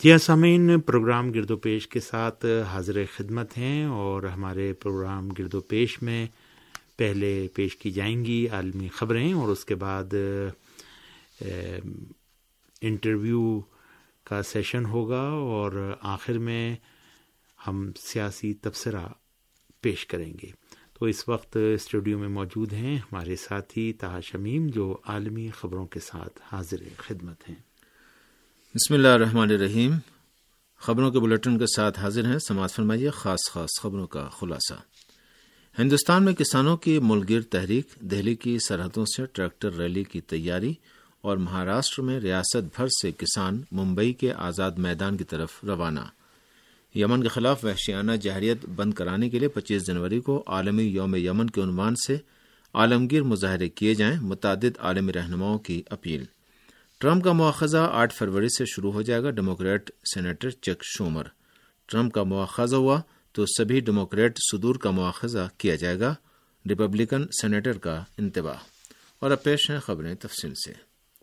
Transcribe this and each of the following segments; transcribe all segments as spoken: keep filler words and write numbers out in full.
جی سامعین، پروگرام گرد و پیش کے ساتھ حاضر خدمت ہیں، اور ہمارے پروگرام گرد و پیش میں پہلے پیش کی جائیں گی عالمی خبریں، اور اس کے بعد انٹرویو کا سیشن ہوگا، اور آخر میں ہم سیاسی تبصرہ پیش کریں گے۔ تو اس وقت اسٹوڈیو میں موجود ہیں ہمارے ساتھی طاہر شمیم، جو عالمی خبروں کے ساتھ حاضر خدمت ہیں۔ بسم اللہ الرحمن الرحیم۔ خبروں کے بلیٹن کے ساتھ حاضر ہیں، سماعت فرمائیے خاص خاص خبروں کا خلاصہ۔ ہندوستان میں کسانوں کی ملک گیر تحریک، دہلی کی سرحدوں سے ٹریکٹر ریلی کی تیاری، اور مہاراشٹر میں ریاست بھر سے کسان ممبئی کے آزاد میدان کی طرف روانہ۔ یمن کے خلاف وحشیانہ جہریت بند کرانے کے لیے پچیس جنوری کو عالمی یوم یمن کے عنوان سے عالمگیر مظاہرے کیے جائیں، متعدد عالمی رہنماؤں کی اپیل۔ ٹرمپ کا مواخذہ آٹھ فروری سے شروع ہو جائے گا، ڈیموکریٹ سینیٹر چک شومر۔ ٹرمپ کا مواخذہ ہوا تو سبھی ڈیموکریٹ صدور کا مواخذہ کیا جائے گا، ریپبلکن سینیٹر کا انتباہ۔ اور اب پیش ہیں خبریں تفصیل سے۔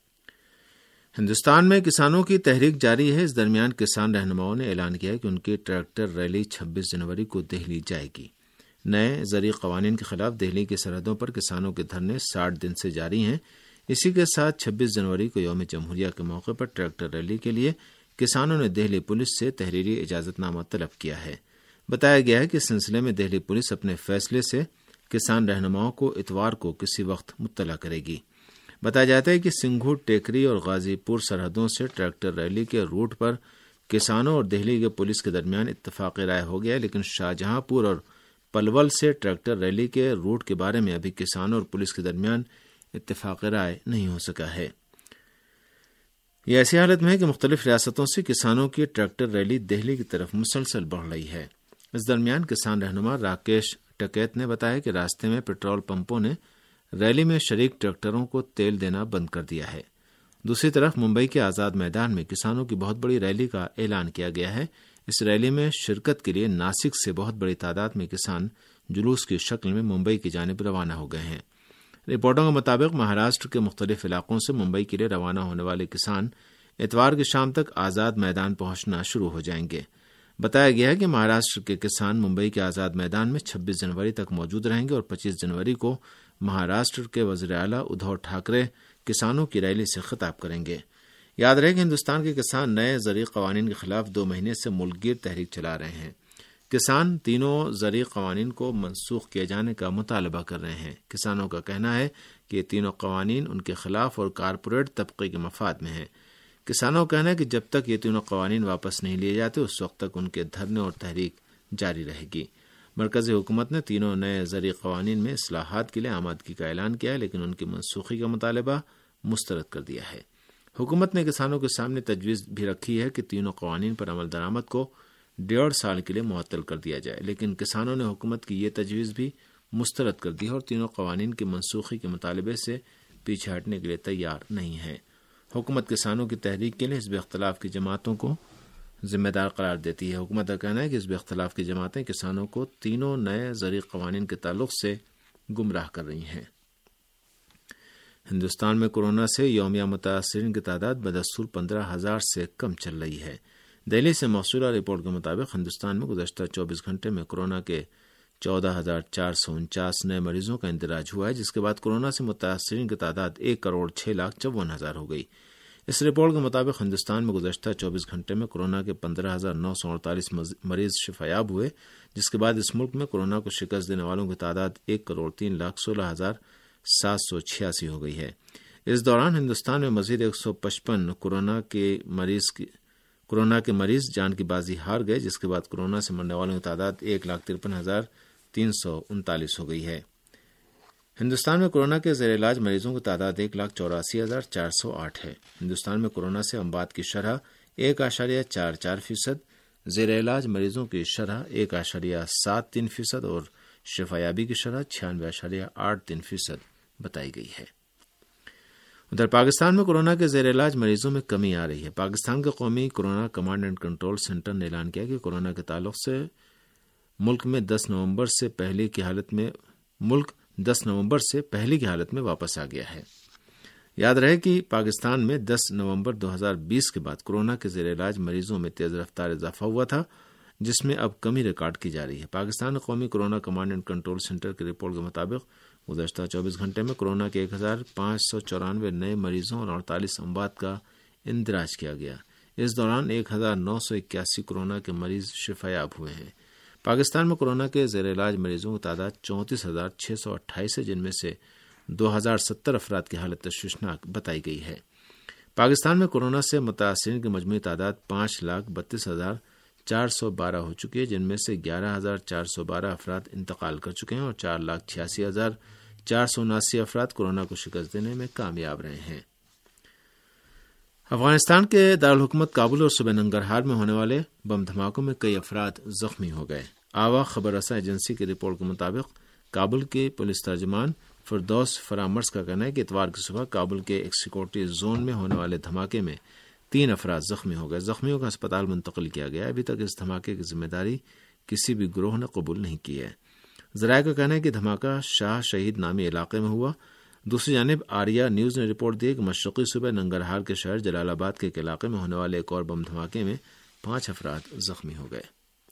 ہندوستان میں کسانوں کی تحریک جاری ہے۔ اس درمیان کسان رہنماؤں نے اعلان کیا ہے کہ ان کی ٹریکٹر ریلی چھبیس جنوری کو دہلی جائے گی۔ نئے زرعی قوانین کے خلاف دہلی کی سرحدوں پر کسانوں کے دھرنے ساٹھ دن سے جاری ہیں۔ اسی کے ساتھ چھبیس جنوری کو یوم جمہوریہ کے موقع پر ٹریکٹر ریلی کے لیے کسانوں نے دہلی پولیس سے تحریری اجازت نامہ طلب کیا ہے۔ بتایا گیا ہے کہ اس سلسلے میں دہلی پولیس اپنے فیصلے سے کسان رہنماؤں کو اتوار کو کسی وقت مطلع کرے گی۔ بتایا جاتا ہے کہ سنگھو، ٹیکری اور غازی پور سرحدوں سے ٹریکٹر ریلی کے روٹ پر کسانوں اور دہلی کے پولیس کے درمیان اتفاق رائے ہو گیا، لیکن شاہجہاں پور اور پلول سے ٹریکٹر ریلی کے روٹ کے بارے میں ابھی کسانوں اور پولیس کے درمیان اتفاق رائے نہیں ہو سکا ہے۔ یہ ایسی حالت میں ہے کہ مختلف ریاستوں سے کسانوں کی ٹریکٹر ریلی دہلی کی طرف مسلسل بڑھ رہی ہے۔ اس درمیان کسان رہنما راکیش ٹکیت نے بتایا کہ راستے میں پیٹرول پمپوں نے ریلی میں شریک ٹریکٹروں کو تیل دینا بند کر دیا ہے۔ دوسری طرف ممبئی کے آزاد میدان میں کسانوں کی بہت بڑی ریلی کا اعلان کیا گیا ہے۔ اس ریلی میں شرکت کے لیے ناسک سے بہت بڑی تعداد میں کسان جلوس کی شکل میں ممبئی کی جانب روانہ ہو گئے ہیں۔ رپورٹوں کے مطابق مہاراشٹر کے مختلف علاقوں سے ممبئی کے لیے روانہ ہونے والے کسان اتوار کی شام تک آزاد میدان پہنچنا شروع ہو جائیں گے۔ بتایا گیا ہے کہ مہاراشٹر کے کسان ممبئی کے آزاد میدان میں چھبیس جنوری تک موجود رہیں گے، اور پچیس جنوری کو مہاراشٹر کے وزیر اعلیٰ ادھو ٹھاکرے کسانوں کی ریلی سے خطاب کریں گے۔ یاد رہے کہ ہندوستان کے کسان نئے زرعی قوانین کے خلاف دو مہینے سے ملک گیر تحریک چلا رہے ہیں۔ کسان تینوں زرعی قوانین کو منسوخ کیے جانے کا مطالبہ کر رہے ہیں۔ کسانوں کا کہنا ہے کہ یہ تینوں قوانین ان کے خلاف اور کارپوریٹ طبقے کے مفاد میں ہیں۔ کسانوں کا کہنا ہے کہ جب تک یہ تینوں قوانین واپس نہیں لیے جاتے اس وقت تک ان کے دھرنے اور تحریک جاری رہے گی۔ مرکزی حکومت نے تینوں نئے زرعی قوانین میں اصلاحات کے لیے آمادگی کا اعلان کیا ہے، لیکن ان کی منسوخی کا مطالبہ مسترد کر دیا ہے۔ حکومت نے کسانوں کے سامنے تجویز بھی رکھی ہے کہ تینوں قوانین پر عمل درآمد کو ڈیڑھ سال کے لیے معطل کر دیا جائے، لیکن کسانوں نے حکومت کی یہ تجویز بھی مسترد کر دی ہے اور تینوں قوانین کی منسوخی کے مطالبے سے پیچھے ہٹنے کے لیے تیار نہیں ہے۔ حکومت کسانوں کی تحریک کے لیے حزب اختلاف کی جماعتوں کو ذمہ دار قرار دیتی ہے۔ حکومت کا کہنا ہے کہ حزب اختلاف کی جماعتیں کسانوں کو تینوں نئے زرعی قوانین کے تعلق سے گمراہ کر رہی ہیں۔ ہندوستان میں کورونا سے یومیہ متاثرین کی تعداد بدستور پندرہ ہزار سے کم چل رہی ہے۔ دہلی سے موصولہ رپورٹ کے مطابق ہندوستان میں گزشتہ چوبیس گھنٹے میں کورونا کے چودہ ہزار چار سو انچاس نئے مریضوں کا اندراج ہوا ہے، جس کے بعد کورونا سے متاثرین کی تعداد ایک کروڑ چھ لاکھ چون ہزار ہو گئی۔ اس رپورٹ کے مطابق ہندوستان میں گزشتہ چوبیس گھنٹے میں کورونا کے پندرہ ہزار نو سو اڑتالیس مریض شفایاب ہوئے، جس کے بعد اس ملک میں کورونا کو شکست دینے والوں کی تعداد ایک کروڑ تین لاکھ سولہ ہزار سات سو چھیاسی ہو گئی ہے۔ اس دوران ہندوستان میں مزید ایک سو پچپن کورونا کے مریض کی کورونا کے مریض جان کی بازی ہار گئے، جس کے بعد کورونا سے مرنے والوں کی تعداد ایک لاکھ ترپن ہزار تین سو انتالیس ہو گئی ہے۔ ہندوستان میں کورونا کے زیر علاج مریضوں کی تعداد ایک لاکھ چوراسی ہزار چار سو آٹھ ہے۔ ہندوستان میں کورونا سے اموات کی شرح ایک اشاریہ چار چار فیصد، زیر علاج مریضوں کی شرح ایک اشاریہ سات تین فیصد اور شفایابی کی شرح چھیانوے اشاریہ آٹھ تین فیصد بتائی گئی ہے۔ ادھر پاکستان میں کورونا کے زیر علاج مریضوں میں کمی آ رہی ہے۔ پاکستان کے قومی corona command and control centre نے اعلان کیا کہ کورونا کے تعلق سے ملک میں دس نومبر سے پہلے کی حالت میں ملک دس نومبر سے پہلے کی حالت میں واپس آ گیا ہے۔ یاد رہے کہ پاکستان میں دس نومبر دو ہزار بیس کے بعد کورونا کے زیر علاج مریضوں میں تیز رفتار اضافہ ہوا تھا، جس میں اب کمی ریکارڈ کی جا رہی ہے۔ پاکستان قومی corona command and control centre کی رپورٹ کے مطابق گزشتہ چوبیس گھنٹے میں کورونا کے ایک ہزار پانچ سو چورانوے نئے مریضوں اور اڑتالیس اموات کا اندراج کیا گیا۔ اس دوران ایک ہزار نو سو اکیاسی کورونا کے مریض شفایاب ہوئے ہیں۔ پاکستان میں کورونا کے زیر علاج مریضوں کی تعداد چونتیس ہزار چھ سو اٹھائیس ہے، جن میں سے دو ہزار ستر افراد کی حالت تشویشناک بتائی گئی ہے۔ پاکستان میں کورونا سے متاثرین کی مجموعی تعداد پانچ لاکھ بتیس ہزار چار سو بارہ ہو چکی ہے، جن میں سے گیارہ ہزار چار سو بارہ افراد انتقال کر چکے ہیں اور چار لاکھ چھیاسی ہزار چار سو اناسی افراد کورونا کو شکست دینے میں کامیاب رہے ہیں۔ افغانستان کے دارالحکومت کابل اور صوبہ ننگرہار میں ہونے والے بم دھماکوں میں کئی افراد زخمی ہو گئے۔ آوا خبر رساں ایجنسی کی رپورٹ کے مطابق کابل کے پولیس ترجمان فردوس فرامرز کا کہنا ہے کہ اتوار کی صبح کابل کے ایک سیکورٹی زون میں ہونے والے دھماکے میں تین افراد زخمی ہو گئے۔ زخمیوں کا ہسپتال منتقل کیا گیا۔ ابھی تک اس دھماکے کی ذمہ داری کسی بھی گروہ نے قبول نہیں کی ہے۔ ذرائع کا کہنا ہے کہ دھماکہ شاہ شہید نامی علاقے میں ہوا۔ دوسری جانب آریہ نیوز نے رپورٹ دی کہ مشرقی صوبہ ننگرہار کے شہر جلال آباد کے ایک علاقے میں ہونے والے ایک اور بم دھماکے میں پانچ افراد زخمی ہو گئے۔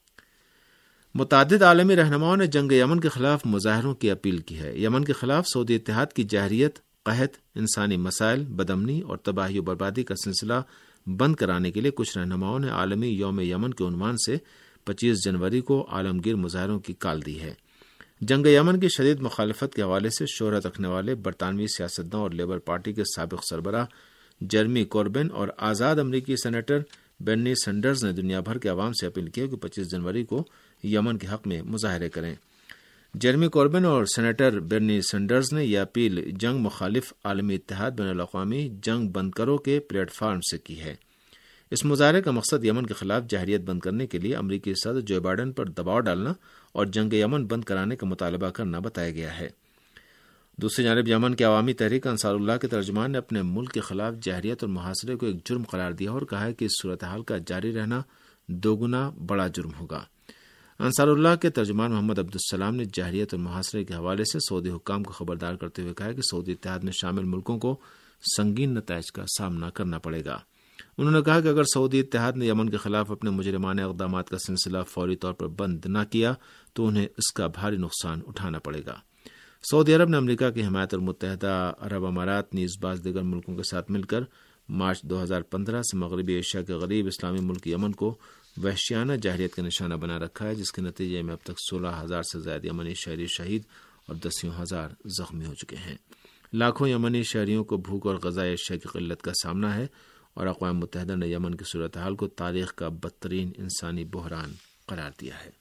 متعدد عالمی رہنماؤں نے جنگ یمن کے خلاف مظاہروں کی اپیل کی ہے۔ یمن کے خلاف سعودی اتحاد کی جارحیت، قحط، انسانی مسائل، بدامنی اور تباہی و بربادی کا سلسلہ بند کرانے کے لیے کچھ رہنماؤں نے عالمی یوم یمن کے عنوان سے پچیس جنوری کو عالمگیر مظاہروں کی کال دی ہے۔ جنگ یمن کی شدید مخالفت کے حوالے سے شہرت رکھنے والے برطانوی سیاستداں اور لیبر پارٹی کے سابق سربراہ جرمی کوربن اور آزاد امریکی سینیٹر برنی سینڈرز نے دنیا بھر کے عوام سے اپیل کی کہ پچیس جنوری کو یمن کے حق میں مظاہرے کریں۔ جرمی کوربن اور سینیٹر برنی سینڈرز نے یہ اپیل جنگ مخالف عالمی اتحاد بین الاقوامی جنگ بند کرو کے پلیٹ فارم سے کی ہے۔ اس مظاہرے کا مقصد یمن کے خلاف جارحیت بند کرنے کے لیے امریکی صدر جو بائیڈن پر دباؤ ڈالنا اور جنگ یمن بند کرانے کا مطالبہ کرنا بتایا گیا ہے۔ دوسری جانب یمن کے عوامی تحریک انصار اللہ کے ترجمان نے اپنے ملک کے خلاف جارحیت اور محاصرے کو ایک جرم قرار دیا اور کہا ہے کہ اس صورتحال کا جاری رہنا دوگنا بڑا جرم ہوگا۔ انصار اللہ کے ترجمان محمد عبدالسلام نے جارحیت اور محاصرے کے حوالے سے سعودی حکام کو خبردار کرتے ہوئے کہا کہ سعودی اتحاد میں شامل ملکوں کو سنگین نتائج کا سامنا کرنا پڑے گا۔ انہوں نے کہا کہ اگر سعودی اتحاد نے یمن کے خلاف اپنے مجرمانہ اقدامات کا سلسلہ فوری طور پر بند نہ کیا تو انہیں اس کا بھاری نقصان اٹھانا پڑے گا۔ سعودی عرب نے امریکہ کی حمایت اور متحدہ عرب امارات نیز بعض دیگر ملکوں کے ساتھ مل کر مارچ دو ہزار پندرہ سے مغربی ایشیا کے غریب اسلامی ملک یمن کو وحشیانہ جارحیت کا نشانہ بنا رکھا ہے، جس کے نتیجے میں اب تک سولہ ہزار سے زائد یمنی شہری شہید اور دسیوں ہزار زخمی ہو چکے ہیں۔ لاکھوں یمنی شہریوں کو بھوک اور غذائی اشیاء کی قلت کا سامنا ہے اور اقوام متحدہ نے یمن کی صورتحال کو تاریخ کا بدترین انسانی بحران قرار دیا ہے۔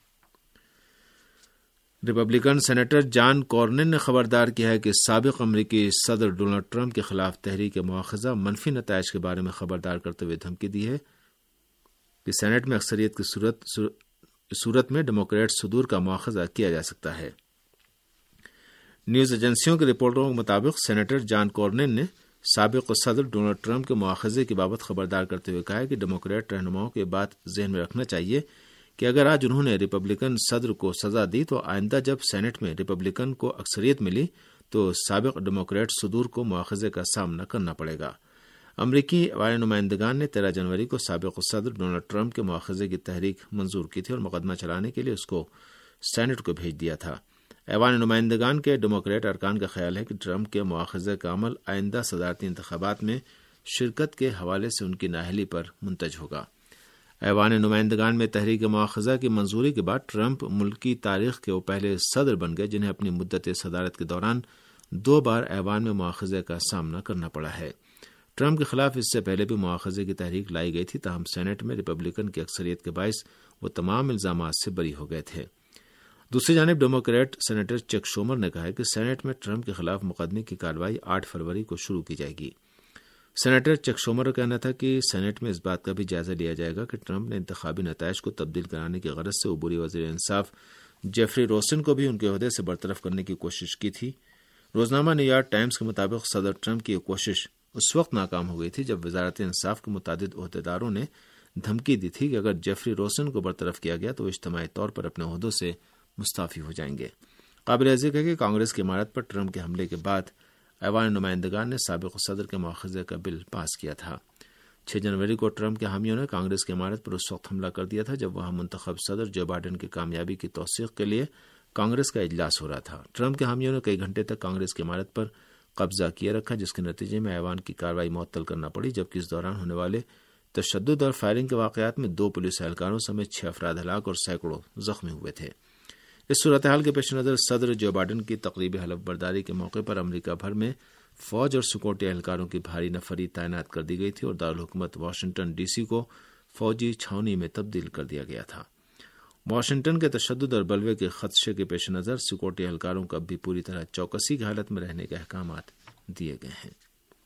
ریپبلکن سینیٹر جان کورنن نے خبردار کیا ہے کہ سابق امریکی صدر ڈونلڈ ٹرمپ کے خلاف تحریک مواخذہ منفی نتائج کے بارے میں خبردار کرتے ہوئے دھمکی دی ہے کہ سینٹ میں اکثریت کی صورت صورت میں ڈیموکریٹ صدور کا مواخذہ کیا جا سکتا ہے۔ نیوز ایجنسیوں کے رپورٹوں کے مطابق سینیٹر جان کورنن نے سابق صدر ڈونلڈ ٹرمپ کے مواخذے کی بابت خبردار کرتے ہوئے کہا کہ ڈیموکریٹ رہنماؤں کو یہ بات ذہن میں رکھنا چاہیے کہ اگر آج انہوں نے ریپبلکن صدر کو سزا دی تو آئندہ جب سینٹ میں ریپبلکن کو اکثریت ملی تو سابق ڈیموکریٹ صدور کو مواخذے کا سامنا کرنا پڑے گا۔ امریکی عوامی نمائندگان نے تیرہ جنوری کو سابق صدر ڈونلڈ ٹرمپ کے مواخذے کی تحریک منظور کی تھی اور مقدمہ چلانے کے لیے اس کو سینٹ کو بھیج دیا تھا۔ ایوان نمائندگان کے ڈیموکریٹ ارکان کا خیال ہے کہ ٹرمپ کے مواخذے کا عمل آئندہ صدارتی انتخابات میں شرکت کے حوالے سے ان کی نااہلی پر منتج ہوگا۔ ایوان نمائندگان میں تحریک مواخذہ کی منظوری کے بعد ٹرمپ ملکی تاریخ کے وہ پہلے صدر بن گئے جنہیں اپنی مدت صدارت کے دوران دو بار ایوان میں مواخذے کا سامنا کرنا پڑا ہے۔ ٹرمپ کے خلاف اس سے پہلے بھی مواخذے کی تحریک لائی گئی تھی، تاہم سینٹ میں ریپبلکن کی اکثریت کے باعث وہ تمام الزامات سے بری ہو گئے تھے۔ دوسری جانب ڈیموکریٹ سینیٹر چک شومر نے کہا ہے کہ سینٹ میں ٹرمپ کے خلاف مقدمے کی کارروائی آٹھ فروری کو شروع کی جائے گی۔ سینیٹر چک شومر کا کہنا تھا کہ سینٹ میں اس بات کا بھی جائزہ لیا جائے گا کہ ٹرمپ نے انتخابی نتائج کو تبدیل کرانے کی غرض سے عبوری وزیر انصاف جیفری روسن کو بھی ان کے عہدے سے برطرف کرنے کی کوشش کی تھی۔ روزنامہ نیو یارک ٹائمز کے مطابق صدر ٹرمپ کی یہ کوشش اس وقت ناکام ہو گئی تھی جب وزارت انصاف کے متعدد عہدیداروں نے دھمکی دی تھی کہ اگر جیفری روسن کو برطرف کیا گیا تو وہ اجتماعی طور پر اپنے عہدوں سے مستعفی ہو جائیں گے۔ قابل ذکر ہے کہ کانگریس کی عمارت پر ٹرمپ کے حملے کے بعد ایوان نمائندگان نے سابق صدر کے مواخذے کا بل پاس کیا تھا۔ چھ جنوری کو ٹرمپ کے حامیوں نے کانگریس کی عمارت پر اس وقت حملہ کر دیا تھا جب وہاں منتخب صدر جو بائیڈن کی کامیابی کی توثیق کے لیے کانگریس کا اجلاس ہو رہا تھا۔ ٹرمپ کے حامیوں نے کئی گھنٹے تک کانگریس کی عمارت پر قبضہ کیے رکھا، جس کے نتیجے میں ایوان کی کارروائی معطل کرنا پڑی، جبکہ اس دوران ہونے والے تشدد اور فائرنگ کے واقعات میں دو پولیس اہلکاروں سمیت چھ افراد ہلاک اور سینکڑوں زخمی ہوئے تھے۔ اس صورتحال کے پیش نظر صدر جو بائیڈن کی تقریبی حلف برداری کے موقع پر امریکہ بھر میں فوج اور سیکورٹی اہلکاروں کی بھاری نفری تعینات کر دی گئی تھی اور دارالحکومت واشنگٹن ڈی سی کو فوجی چھاؤنی میں تبدیل کر دیا گیا تھا۔ واشنگٹن کے تشدد اور بلوے کے خدشے کے پیش نظر سیکورٹی اہلکاروں کو اب بھی پوری طرح چوکسی کی حالت میں رہنے کے احکامات دیے گئے ہیں۔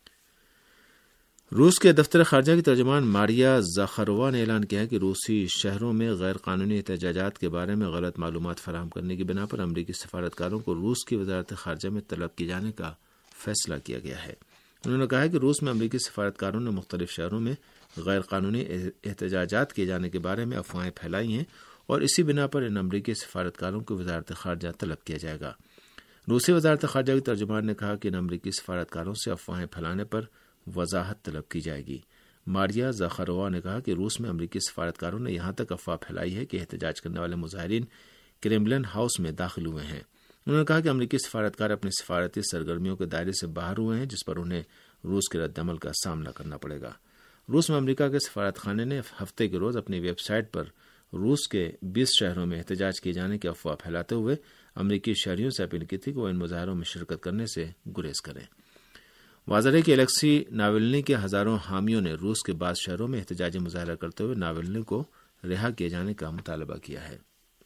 روس کے دفتر خارجہ کی ترجمان ماریا زاخارووا نے اعلان کیا ہے کہ روسی شہروں میں غیر قانونی احتجاجات کے بارے میں غلط معلومات فراہم کرنے کی بنا پر امریکی سفارتکاروں کو روس کی وزارت خارجہ میں طلب کیے جانے کا فیصلہ کیا گیا ہے۔ انہوں نے کہا کہ روس میں امریکی سفارتکاروں نے مختلف شہروں میں غیر قانونی احتجاجات کیے جانے کے بارے میں افواہیں پھیلائی ہیں اور اسی بنا پر ان امریکی سفارتکاروں کو وزارت خارجہ طلب کیا جائے گا۔ روسی وزارت خارجہ کی ترجمان نے کہا کہ ان امریکی سفارتکاروں سے افواہیں پھیلانے پر وضاحت طلب کی جائے گی۔ ماریا زاخارووا نے کہا کہ روس میں امریکی سفارتکاروں نے یہاں تک افواہ پھیلائی ہے کہ احتجاج کرنے والے مظاہرین کریملن ہاؤس میں داخل ہوئے ہیں۔ انہوں نے کہا کہ امریکی سفارتکار اپنی سفارتی سرگرمیوں کے دائرے سے باہر ہوئے ہیں، جس پر انہیں روس کے رد عمل کا سامنا کرنا پڑے گا۔ روس میں امریکہ کے سفارت خانے نے ہفتے کے روز اپنی ویب سائٹ پر روس کے بیس شہروں میں احتجاج کیے جانے کی افواہ پھیلاتے ہوئے امریکی شہریوں سے اپیل کی تھی کہ وہ ان مظاہروں میں شرکت کرنے سے گریز کریں۔ واضح ہے کہ الیکسی ناولنی کے ہزاروں حامیوں نے روس کے بعض شہروں میں احتجاجی مظاہرہ کرتے ہوئے ناولنی کو رہا کیے جانے کا مطالبہ کیا ہے۔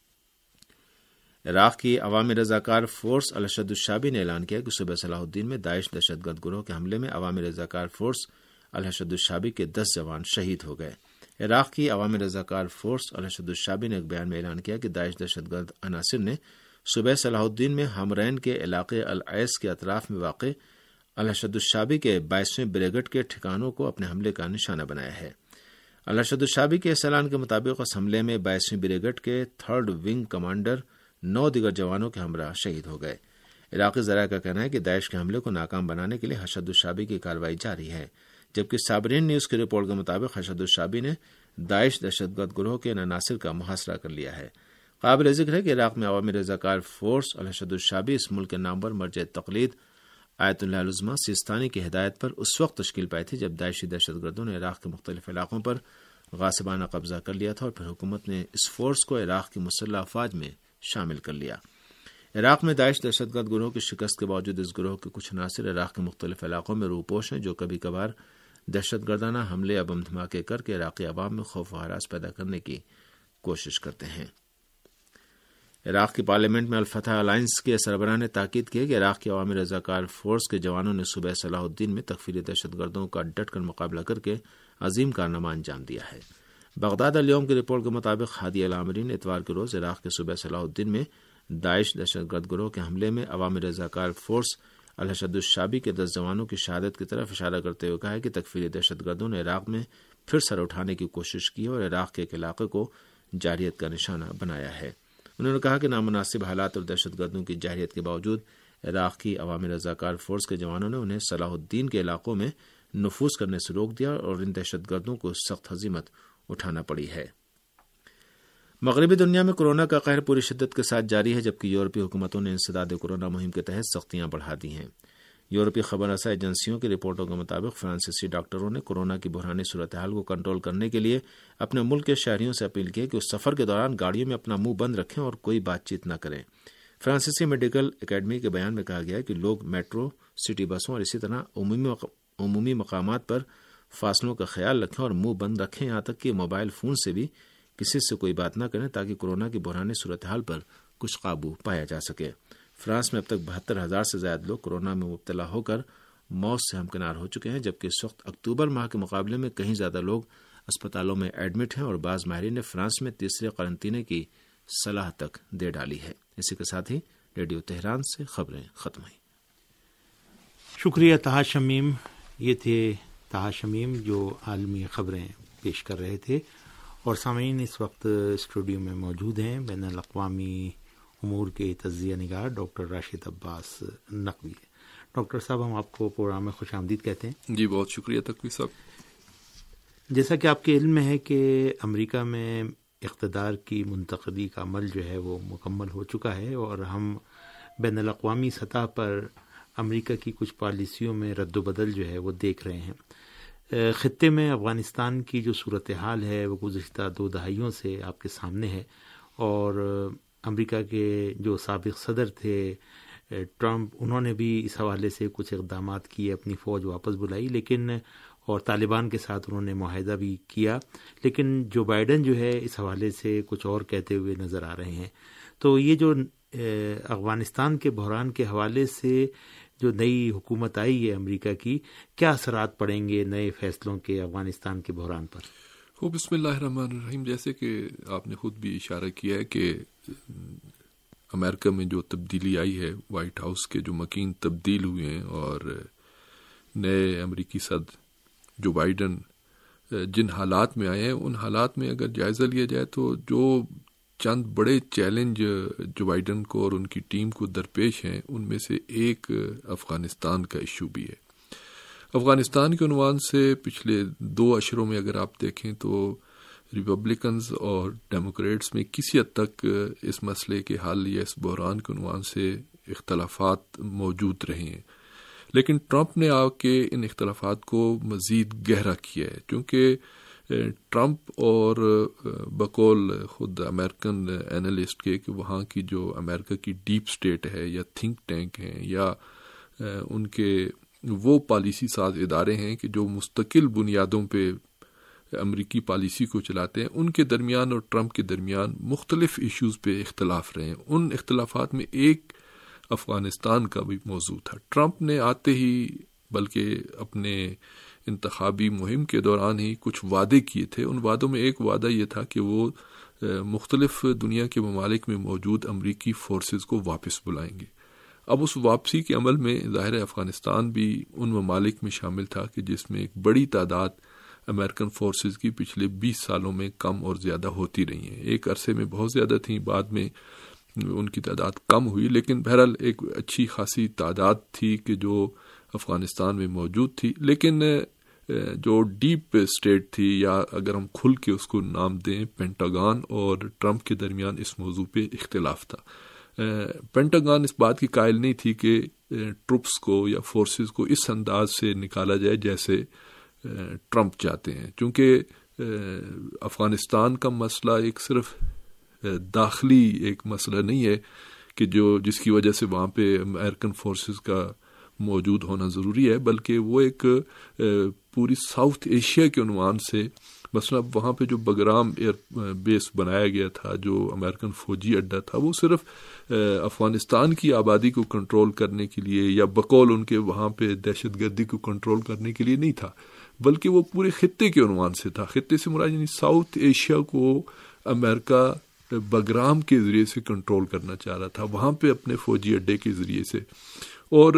عراق کی عوامی رضاکار فورس الاشد الشعبی نے اعلان کیا کہ صوبہ صلاح الدین میں داعش دہشت گرد گروہ کے حملے میں عوامی رضاکار فورس الاشد الشعبی کے دس جوان شہید ہو گئے۔ عراق کی عوامی رضاکار فورس الاشد الشعبی نے ایک بیان میں اعلان کیا کہ داعش دہشت گرد عناصر نے صوبہ صلاح الدین میں ہمرین کے علاقے العیس کے اطراف میں واقع الاشد الشعبی کے بائیسویں بریگیڈ کے ٹھکانوں کو اپنے حملے کا نشانہ بنایا ہے۔ الاشد الشعبی کے اس اعلان کے مطابق اس حملے میں بائیسویں بریگیڈ کے تھرڈ ونگ کمانڈر نو دیگر جوانوں کے ہمراہ شہید ہو گئے۔ عراقی ذرائع کا کہنا ہے کہ داعش کے حملے کو ناکام بنانے کے لیے حشد الشعبی کی کارروائی جاری ہے، جبکہ صابرین نیوز کی رپورٹ کے مطابق حشد الشعبی نے داعش دہشت گرد گروہ کے عناصر کا محاصرہ کر لیا ہے۔ قابل ذکر ہے کہ عراق میں عوامی رضاکار فورس الاشد الشعبی اس ملک کے نامور مرجع تقلید آیت اللہ العظمیٰ سیستانی کی ہدایت پر اس وقت تشکیل پائی تھی جب داعشی دہشت گردوں نے عراق کے مختلف علاقوں پر غاصبانہ قبضہ کر لیا تھا اور پھر حکومت نے اس فورس کو عراق کی مسلح افواج میں شامل کر لیا۔ عراق میں داعش دہشت گرد گروہ کی شکست کے باوجود اس گروہ کے کچھ عناصر عراق کے مختلف علاقوں میں روپوش ہیں، جو کبھی کبھار دہشت گردانہ حملے یا بم دھماکے کر کے عراقی عوام میں خوف و ہراس پیدا کرنے کی کوشش کرتے ہیں۔ عراق کی پارلیمنٹ میں الفتح الائنس کے سربراہ نے تاکید کی کہ عراق کی عوامی رضاکار فورس کے جوانوں نے صوبہ صلاح الدین میں تکفیری دہشت گردوں کا ڈٹ کر مقابلہ کر کے عظیم کارنامہ انجام دیا ہے۔ بغداد الیوم کی رپورٹ کے مطابق ہادی العامرین اتوار کے روز عراق کے صوبہ صلاح الدین میں داعش دہشت گرد گروہ کے حملے میں عوامی رضاکار فورس الاشد الشعبی کے دس جوانوں کی شہادت کی طرف اشارہ کرتے ہوئے کہا ہے کہ تکفیری دہشت گردوں نے عراق میں پھر سر اٹھانے کی کوشش کی اور عراق کے ایک علاقے کو جارحیت کا نشانہ بنایا ہے۔ انہوں نے کہا کہ نامناسب حالات اور دہشت گردوں کی جارحیت کے باوجود عراق کی عوامی رضاکار فورس کے جوانوں نے انہیں صلاح الدین کے علاقوں میں نفوذ کرنے سے روک دیا اور ان دہشت گردوں کو سخت ہزیمت اٹھانا پڑی ہے۔ مغربی دنیا میں کورونا کا قہر پوری شدت کے ساتھ جاری ہے، جبکہ یورپی حکومتوں نے انسداد کورونا مہم کے تحت سختیاں بڑھا دی ہیں۔ یورپی خبر رساں ایجنسیوں کی رپورٹوں کے مطابق فرانسیسی ڈاکٹروں نے کورونا کی بحرانی صورتحال کو کنٹرول کرنے کے لیے اپنے ملک کے شہریوں سے اپیل کی کہ اس سفر کے دوران گاڑیوں میں اپنا منہ بند رکھیں اور کوئی بات چیت نہ کریں۔ فرانسیسی میڈیکل اکیڈمی کے بیان میں کہا گیا ہے کہ لوگ میٹرو، سٹی بسوں اور اسی طرح عمومی مقامات پر فاصلوں کا خیال رکھیں اور منہ بند رکھیں، یہاں تک کہ موبائل فون سے بھی کسی سے کوئی بات نہ کریں تاکہ کورونا کی بحرانی صورتحال پر کچھ قابو پایا جا سکے۔ فرانس میں اب تک بہتر ہزار سے زائد لوگ کورونا میں مبتلا ہو کر موت سے ہمکنار ہو چکے ہیں، جبکہ اس وقت اکتوبر ماہ کے مقابلے میں کہیں زیادہ لوگ اسپتالوں میں ایڈمٹ ہیں اور بعض ماہرین نے فرانس میں تیسرے قرنطینے کی صلاح تک دے ڈالی ہے۔ اسی کے ساتھ ہی ریڈیو تہران سے خبریں ختم ہوئیں۔ شکریہ طاہر شمیم۔ یہ تھے طاہر شمیم جو عالمی خبریں پیش کر رہے تھے، اور سامعین اس وقت اسٹوڈیو میں موجود ہیں بین الاقوامی امور کے تجزیہ نگار ڈاکٹر راشد عباس نقوی۔ ڈاکٹر صاحب ہم آپ کو پروگرام میں خوش آمدید کہتے ہیں. جی بہت شکریہ تقوی صاحب. جیسا کہ آپ کے علم میں ہے کہ امریکہ میں اقتدار کی منتقلی کا عمل جو ہے وہ مکمل ہو چکا ہے اور ہم بین الاقوامی سطح پر امریکہ کی کچھ پالیسیوں میں رد و بدل جو ہے وہ دیکھ رہے ہیں. خطے میں افغانستان کی جو صورتحال ہے وہ گزشتہ دو دہائیوں سے آپ کے سامنے ہے اور امریکہ کے جو سابق صدر تھے ٹرمپ, انہوں نے بھی اس حوالے سے کچھ اقدامات کیے, اپنی فوج واپس بلائی, لیکن اور طالبان کے ساتھ انہوں نے معاہدہ بھی کیا, لیکن جو بائیڈن جو ہے اس حوالے سے کچھ اور کہتے ہوئے نظر آ رہے ہیں. تو یہ جو افغانستان کے بحران کے حوالے سے جو نئی حکومت آئی ہے امریکہ کی, کیا اثرات پڑیں گے نئے فیصلوں کے افغانستان کے بحران پر؟ ہو بسم اللہ الرحمن الرحیم. جیسے کہ آپ نے خود بھی اشارہ کیا ہے کہ امریکہ میں جو تبدیلی آئی ہے, وائٹ ہاؤس کے جو مکین تبدیل ہوئے ہیں اور نئے امریکی صدر جو بائیڈن جن حالات میں آئے ہیں, ان حالات میں اگر جائزہ لیا جائے تو جو چند بڑے چیلنج جو بائیڈن کو اور ان کی ٹیم کو درپیش ہیں, ان میں سے ایک افغانستان کا ایشو بھی ہے. افغانستان کے عنوان سے پچھلے دو اشروں میں اگر آپ دیکھیں تو ریپبلکنز اور ڈیموکریٹس میں کسی حد تک اس مسئلے کے حل یا اس بحران کے عنوان سے اختلافات موجود رہے ہیں, لیکن ٹرمپ نے آ کے ان اختلافات کو مزید گہرا کیا ہے, کیونکہ ٹرمپ اور بقول خود امریکن اینالسٹ کے کہ وہاں کی جو امریکہ کی ڈیپ سٹیٹ ہے یا تھنک ٹینک ہیں یا ان کے وہ پالیسی ساز ادارے ہیں کہ جو مستقل بنیادوں پہ امریکی پالیسی کو چلاتے ہیں, ان کے درمیان اور ٹرمپ کے درمیان مختلف ایشوز پہ اختلاف رہے ہیں. ان اختلافات میں ایک افغانستان کا بھی موضوع تھا. ٹرمپ نے آتے ہی بلکہ اپنے انتخابی مہم کے دوران ہی کچھ وعدے کیے تھے. ان وعدوں میں ایک وعدہ یہ تھا کہ وہ مختلف دنیا کے ممالک میں موجود امریکی فورسز کو واپس بلائیں گے. اب اس واپسی کے عمل میں ظاہر افغانستان بھی ان ممالک میں شامل تھا کہ جس میں ایک بڑی تعداد امریکن فورسز کی پچھلے بیس سالوں میں کم اور زیادہ ہوتی رہی ہیں. ایک عرصے میں بہت زیادہ تھیں, بعد میں ان کی تعداد کم ہوئی, لیکن بہرحال ایک اچھی خاصی تعداد تھی کہ جو افغانستان میں موجود تھی. لیکن جو ڈیپ اسٹیٹ تھی, یا اگر ہم کھل کے اس کو نام دیں, پینٹاگان اور ٹرمپ کے درمیان اس موضوع پہ اختلاف تھا. پینٹاگان اس بات کی قائل نہیں تھی کہ ٹروپس کو یا فورسز کو اس انداز سے نکالا جائے جیسے ٹرمپ چاہتے ہیں, کیونکہ افغانستان کا مسئلہ ایک صرف داخلی ایک مسئلہ نہیں ہے کہ جو جس کی وجہ سے وہاں پہ امریکن فورسز کا موجود ہونا ضروری ہے, بلکہ وہ ایک پوری ساؤتھ ایشیا کے عنوان سے, مثلا وہاں پہ جو بگرام ایئر بیس بنایا گیا تھا, جو امریکن فوجی اڈہ تھا, وہ صرف افغانستان کی آبادی کو کنٹرول کرنے کے لیے یا بقول ان کے وہاں پہ دہشت گردی کو کنٹرول کرنے کے لیے نہیں تھا, بلکہ وہ پورے خطے کے عنوان سے تھا. خطے سے مراد یعنی ساؤتھ ایشیا کو امریکہ بگرام کے ذریعے سے کنٹرول کرنا چاہ رہا تھا, وہاں پہ اپنے فوجی اڈے کے ذریعے سے. اور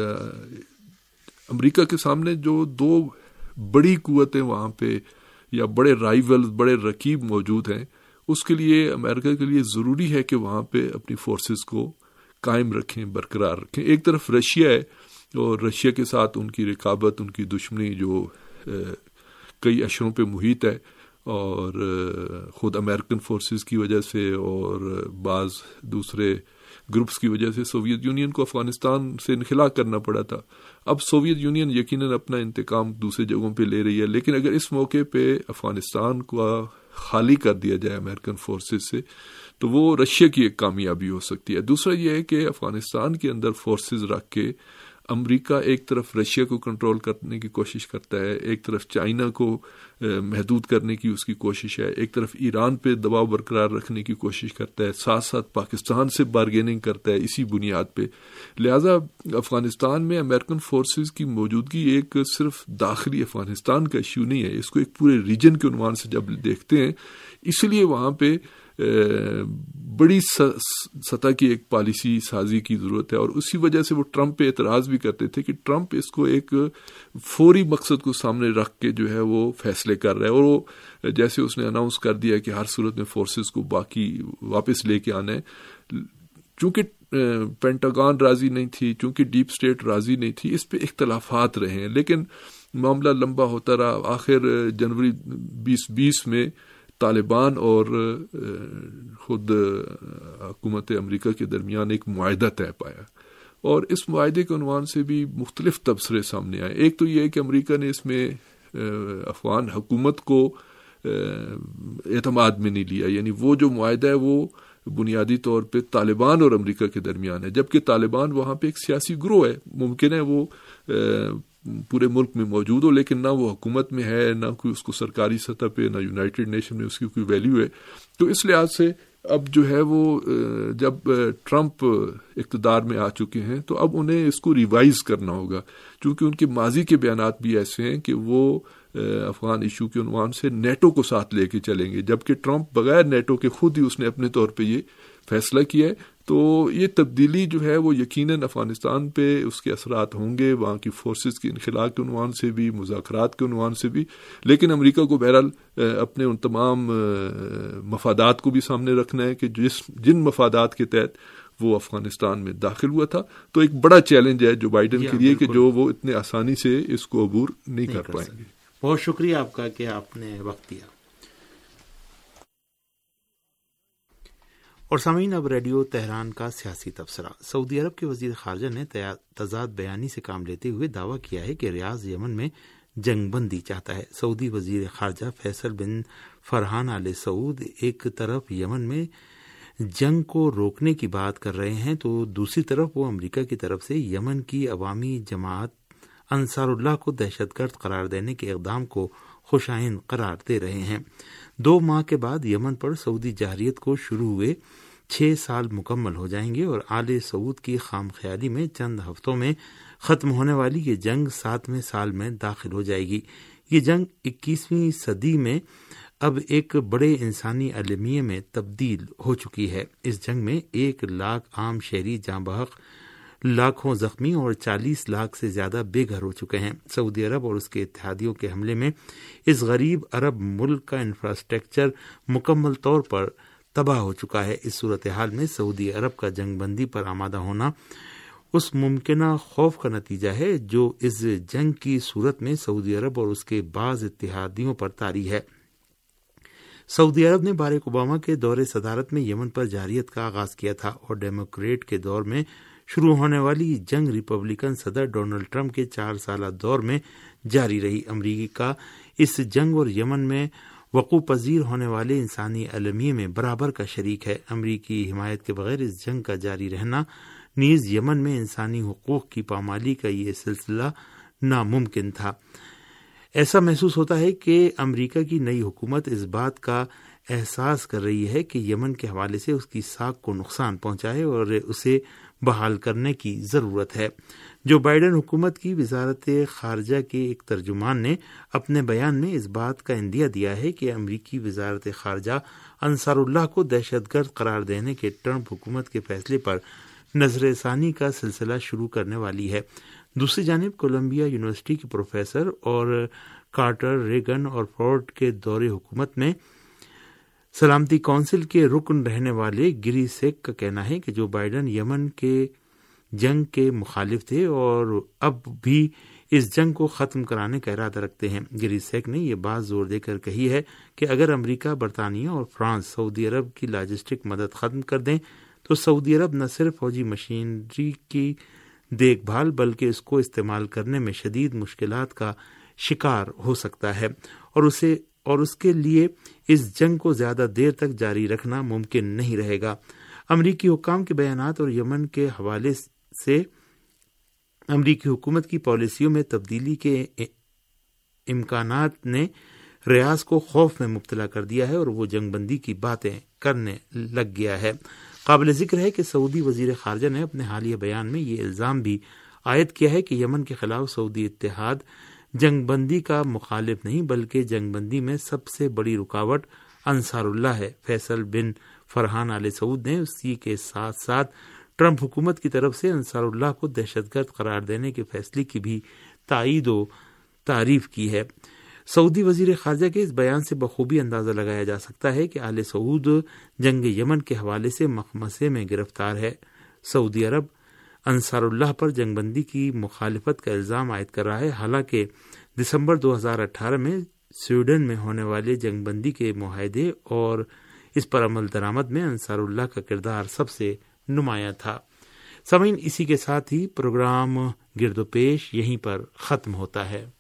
امریکہ کے سامنے جو دو بڑی قوتیں وہاں پہ یا بڑے رائیول, بڑے رقیب موجود ہیں, اس کے لیے امریکہ کے لیے ضروری ہے کہ وہاں پہ اپنی فورسز کو قائم رکھیں, برقرار رکھیں. ایک طرف رشیا ہے اور رشیا کے ساتھ ان کی رقابت, ان کی دشمنی جو کئی اشروں پہ محیط ہے, اور خود امریکن فورسز کی وجہ سے اور بعض دوسرے گروپس کی وجہ سے سوویت یونین کو افغانستان سے انخلا کرنا پڑا تھا. اب سوویت یونین یقیناً اپنا انتقام دوسرے جگہوں پہ لے رہی ہے, لیکن اگر اس موقع پہ افغانستان کو خالی کر دیا جائے امریکن فورسز سے تو وہ رشیا کی ایک کامیابی ہو سکتی ہے. دوسرا یہ ہے کہ افغانستان کے اندر فورسز رکھ کے امریکہ ایک طرف رشیا کو کنٹرول کرنے کی کوشش کرتا ہے, ایک طرف چائنا کو محدود کرنے کی اس کی کوشش ہے, ایک طرف ایران پہ دباؤ برقرار رکھنے کی کوشش کرتا ہے, ساتھ ساتھ پاکستان سے بارگیننگ کرتا ہے اسی بنیاد پہ. لہٰذا افغانستان میں امریکن فورسز کی موجودگی ایک صرف داخلی افغانستان کا ایشو نہیں ہے, اس کو ایک پورے ریجن کے عنوان سے جب دیکھتے ہیں, اس لیے وہاں پہ بڑی سطح کی ایک پالیسی سازی کی ضرورت ہے. اور اسی وجہ سے وہ ٹرمپ پہ اعتراض بھی کرتے تھے کہ ٹرمپ اس کو ایک فوری مقصد کو سامنے رکھ کے جو ہے وہ فیصلے کر رہا ہے, اور وہ جیسے اس نے اناؤنس کر دیا کہ ہر صورت میں فورسز کو باقی واپس لے کے آنا ہے. چونکہ پینٹاگون راضی نہیں تھی، چونکہ ڈیپ اسٹیٹ راضی نہیں تھی، اس پہ اختلافات رہے ہیں، لیکن معاملہ لمبا ہوتا رہا. آخر جنوری بیس بیس میں طالبان اور خود حکومت امریکہ کے درمیان ایک معاہدہ طے پایا، اور اس معاہدے کے عنوان سے بھی مختلف تبصرے سامنے آئے. ایک تو یہ ہے کہ امریکہ نے اس میں افغان حکومت کو اعتماد میں نہیں لیا، یعنی وہ جو معاہدہ ہے وہ بنیادی طور پہ طالبان اور امریکہ کے درمیان ہے، جبکہ طالبان وہاں پہ ایک سیاسی گروہ ہے، ممکن ہے وہ پورے ملک میں موجود ہو لیکن نہ وہ حکومت میں ہے، نہ کوئی اس کو سرکاری سطح پہ، نہ یونائٹڈ نیشن میں اس کی کوئی ویلیو ہے. تو اس لحاظ سے اب جو ہے وہ جب ٹرمپ اقتدار میں آ چکے ہیں تو اب انہیں اس کو ریوائز کرنا ہوگا، چونکہ ان کے ماضی کے بیانات بھی ایسے ہیں کہ وہ افغان ایشو کے عنوان سے نیٹو کو ساتھ لے کے چلیں گے، جبکہ ٹرمپ بغیر نیٹو کے خود ہی اس نے اپنے طور پہ یہ فیصلہ کیا ہے. تو یہ تبدیلی جو ہے وہ یقیناً افغانستان پہ اس کے اثرات ہوں گے، وہاں کی فورسز کے انخلاء کے عنوان سے بھی، مذاکرات کے عنوان سے بھی، لیکن امریکہ کو بہرحال اپنے ان تمام مفادات کو بھی سامنے رکھنا ہے کہ جس جن مفادات کے تحت وہ افغانستان میں داخل ہوا تھا. تو ایک بڑا چیلنج ہے جو بائیڈن کے لیے کہ جو وہ اتنے آسانی سے اس کو عبور نہیں کر پائیں گے. بہت شکریہ آپ کا کہ آپ نے وقت دیا. اور سامعین، اب ریڈیو تہران کا سیاسی تبصرہ. سعودی عرب کے وزیر خارجہ نے تضاد بیانی سے کام لیتے ہوئے دعویٰ کیا ہے کہ ریاض یمن میں جنگ بندی چاہتا ہے. سعودی وزیر خارجہ فیصل بن فرحان آل سعود ایک طرف یمن میں جنگ کو روکنے کی بات کر رہے ہیں تو دوسری طرف وہ امریکہ کی طرف سے یمن کی عوامی جماعت انصار اللہ کو دہشت گرد قرار دینے کے اقدام کو خوشائند قرار دے رہے ہیں. دو ماہ کے بعد یمن پر سعودی جارحیت کو شروع ہوئے چھ سال مکمل ہو جائیں گے اور آل سعود کی خام خیالی میں چند ہفتوں میں ختم ہونے والی یہ جنگ ساتویں سال میں داخل ہو جائے گی. یہ جنگ اکیسویں صدی میں اب ایک بڑے انسانی المیہ میں تبدیل ہو چکی ہے. اس جنگ میں ایک لاکھ عام شہری جاں بحق، لاکھوں زخمی اور چالیس لاکھ سے زیادہ بے گھر ہو چکے ہیں. سعودی عرب اور اس کے اتحادیوں کے حملے میں اس غریب عرب ملک کا انفراسٹرکچر مکمل طور پر تباہ ہو چکا ہے. اس صورتحال میں سعودی عرب کا جنگ بندی پر آمادہ ہونا اس ممکنہ خوف کا نتیجہ ہے جو اس جنگ کی صورت میں سعودی عرب اور اس کے بعض اتحادیوں پر طاری ہے. سعودی عرب نے باراک اوباما کے دور صدارت میں یمن پر جارحیت کا آغاز کیا تھا اور ڈیموکریٹ کے دور میں شروع ہونے والی جنگ ریپبلکن صدر ڈونلڈ ٹرمپ کے چار سالہ دور میں جاری رہی. امریکہ اس جنگ اور یمن میں وقوع پذیر ہونے والے انسانی المیہ میں برابر کا شریک ہے. امریکی حمایت کے بغیر اس جنگ کا جاری رہنا نیز یمن میں انسانی حقوق کی پامالی کا یہ سلسلہ ناممکن تھا. ایسا محسوس ہوتا ہے کہ امریکہ کی نئی حکومت اس بات کا احساس کر رہی ہے کہ یمن کے حوالے سے اس کی ساکھ کو نقصان پہنچا ہے اور اسے بحال کرنے کی ضرورت ہے. جو بائیڈن حکومت کی وزارت خارجہ کے ایک ترجمان نے اپنے بیان میں اس بات کا عندیہ دیا ہے کہ امریکی وزارت خارجہ انصار اللہ کو دہشت گرد قرار دینے کے ٹرمپ حکومت کے فیصلے پر نظر ثانی کا سلسلہ شروع کرنے والی ہے. دوسری جانب کولمبیا یونیورسٹی کے پروفیسر اور کارٹر، ریگن اور فورڈ کے دور حکومت میں سلامتی کونسل کے رکن رہنے والے گری سیک کا کہنا ہے کہ جو بائیڈن یمن کے جنگ کے مخالف تھے اور اب بھی اس جنگ کو ختم کرانے کا ارادہ رکھتے ہیں. گری سیک نے یہ بات زور دے کر کہی ہے کہ اگر امریکہ، برطانیہ اور فرانس سعودی عرب کی لاجسٹک مدد ختم کر دیں تو سعودی عرب نہ صرف فوجی مشینری کی دیکھ بھال بلکہ اس کو استعمال کرنے میں شدید مشکلات کا شکار ہو سکتا ہے اور اسے اور اس کے لیے اس جنگ کو زیادہ دیر تک جاری رکھنا ممکن نہیں رہے گا. امریکی حکام کے بیانات اور یمن کے حوالے سے امریکی حکومت کی پالیسیوں میں تبدیلی کے امکانات نے ریاض کو خوف میں مبتلا کر دیا ہے اور وہ جنگ بندی کی باتیں کرنے لگ گیا ہے. قابل ذکر ہے کہ سعودی وزیر خارجہ نے اپنے حالیہ بیان میں یہ الزام بھی عائد کیا ہے کہ یمن کے خلاف سعودی اتحاد جنگ بندی کا مخالف نہیں بلکہ جنگ بندی میں سب سے بڑی رکاوٹ انصار اللہ ہے. فیصل بن فرحان آل سعود نے اسی کے ساتھ ساتھ ٹرمپ حکومت کی طرف سے انصار اللہ کو دہشت گرد قرار دینے کے فیصلے کی بھی تائید و تعریف کی ہے. سعودی وزیر خارجہ کے اس بیان سے بخوبی اندازہ لگایا جا سکتا ہے کہ آل سعود جنگ یمن کے حوالے سے مخمصے میں گرفتار ہے۔ سعودی عرب انصار اللہ پر جنگ بندی کی مخالفت کا الزام عائد کر رہا ہے، حالانکہ دسمبر دو ہزار اٹھارہ میں سویڈن میں ہونے والے جنگ بندی کے معاہدے اور اس پر عمل درآمد میں انصار اللہ کا کردار سب سے نمایاں تھا۔ سامعین، اسی کے ساتھ ہی پروگرام گرد و پیش یہیں پر ختم ہوتا ہے۔